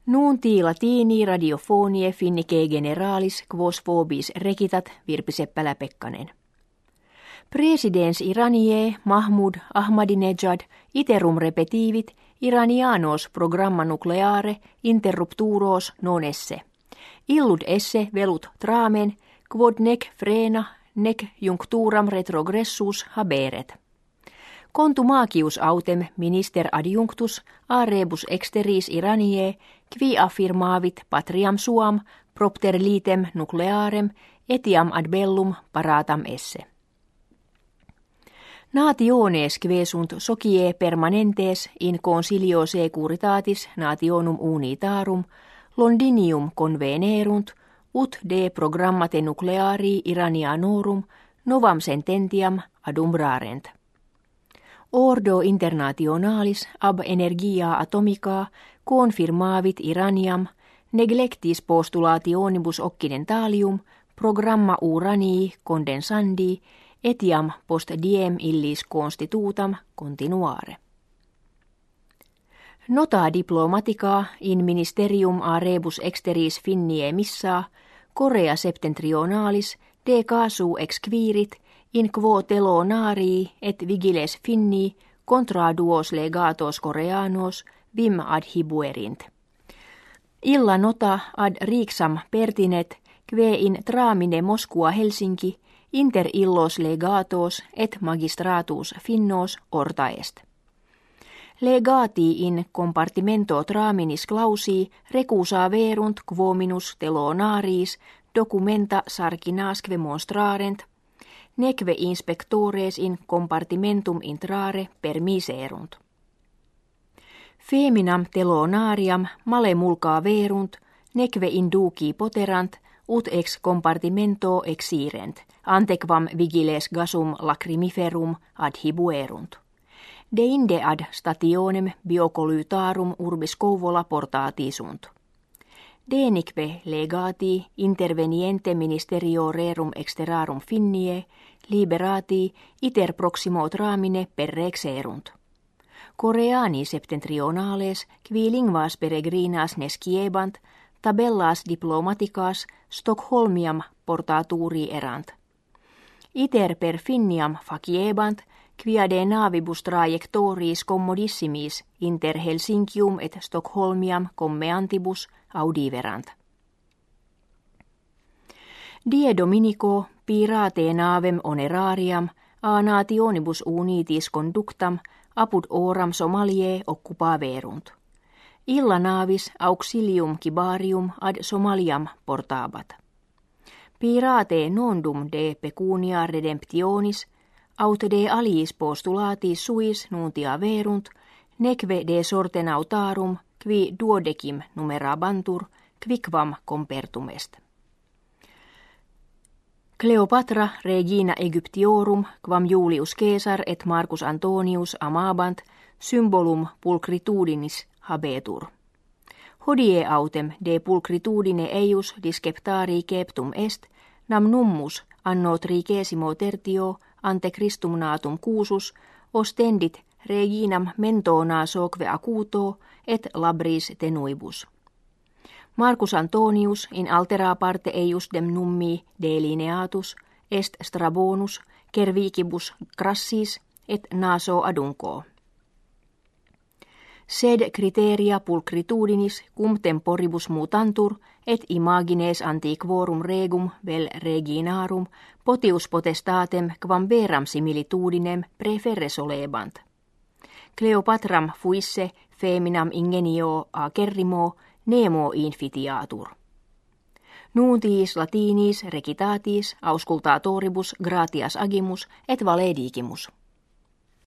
Nunti latini radiofonie finnike generalis quos vobis rekitat Virpi Seppälä-Pekkanen. Presidens Iranie Mahmud Ahmadinejad iterum repetivit Iranianos programma nucleare interrupturos non esse. Illud esse velut tramen quod nec frena nec juncturam retrogressus haberet. Contumacius autem minister adjunctus a rebus exteris Iraniae qui affirmavit patriam suam propter litem nuclearem etiam ad bellum paratam esse. Nationes que sunt socie permanentes in consilio securitatis nationum unitarum Londinium convenerunt ut de programmate nucleari Iranianorum novam sententiam adumbrarent. Ordo internationalis ab energia atomica confirmavit Iraniam neglectis postulationibus occidentalium programma uranii condensandi etiam post diem illis constitutam continuare. Nota diplomatica in ministerium a rebus exteris finnie missa Korea septentrionalis de casu exquirit in quo telonarii et vigiles finni contra duos legatos koreanos vim adhibuerint. Illa nota ad rixam pertinet que in tramine Moskua Helsinki inter illos legatos et magistratus finnos ortaest. Legati in compartimento traminis clausi recusa verunt quo minus telonaris documenta sarcinasque monstrarent, neque inspectores in compartimentum intrare permiserunt. Feminam telonariam male mulca verunt, neque induci poterant, ut ex compartimento exirent, antequam vigiles gasum lacrimiferum adhibuerunt. Deinde ad stationem biocolytarum urbis Kouvola portati sunt. Denique legati interveniente ministerio rerum exterarum finnie liberati iter proximo tramine perrexerunt. Koreani septentrionales qui linguas peregrinas nesciebant tabellas diplomaticas Stockholmiam portaturi erant. Iter per finniam faciebant quia de navibus trajectoris commodissimis inter Helsinkium et Stockholmiam commeantibus audiverant. Die Dominico pirate navem onerariam a nationibus unitis conductam apud oram Somaliae occupaverunt. Illa navis auxilium kibarium ad Somaliam portabat. Pirate nondum de pecunia redemptionis aut de aliis postulatis suis nuntia verunt, neque de sorte nautarum qui duodecim numerabantur quicquam compertum est. Cleopatra regina Egyptiorum quam Julius Caesar et Marcus Antonius amabant symbolum pulchritudinis habetur. Hodie autem de pulchritudine eius disceptari ceptum est, nam nummus anno 33 ante Christum natum cuusus ostendit reginam mentona soque acuto et labris tenuibus. Marcus Antonius in altera parte eius dem nummi delineatus est Strabonus cervicibus crassis et naso adunco. Sed criteria pulchritudinis cum temporibus mutantur et imagines antiquorum regum vel reginarum potius potestatem quam veram similitudinem preferre solebant. Cleopatram fuisse feminam ingenio acerrimo nemo infitiatur. Nuntiis latinis recitatis auscultatoribus gratias agimus et valedigimus.